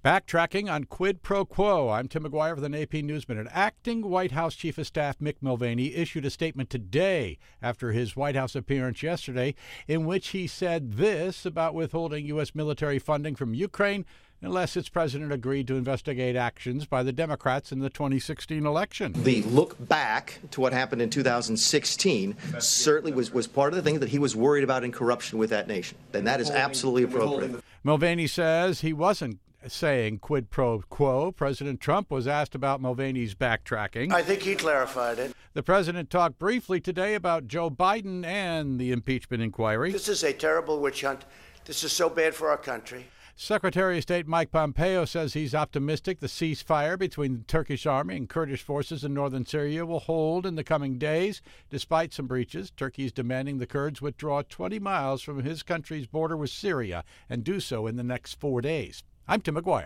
Backtracking on quid pro quo. I'm Tim McGuire for the AP News Minute. Acting White House Chief of Staff Mick Mulvaney issued a statement today after his White House appearance yesterday in which he said this about withholding U.S. military funding from Ukraine unless its president agreed to investigate actions by the Democrats in the 2016 election. The look back to what happened in 2016 certainly was part of the thing that he was worried about in corruption with that nation. And that is absolutely appropriate. Mulvaney says he wasn't saying quid pro quo. President Trump was asked about Mulvaney's backtracking. I think he clarified it. The president talked briefly today about Joe Biden and the impeachment inquiry. This is a terrible witch hunt. This is so bad for our country. Secretary of State Mike Pompeo says he's optimistic the ceasefire between the Turkish army and Kurdish forces in northern Syria will hold in the coming days. Despite some breaches, Turkey is demanding the Kurds withdraw 20 miles from his country's border with Syria and do so in the next 4 days. I'm Tim McGuire.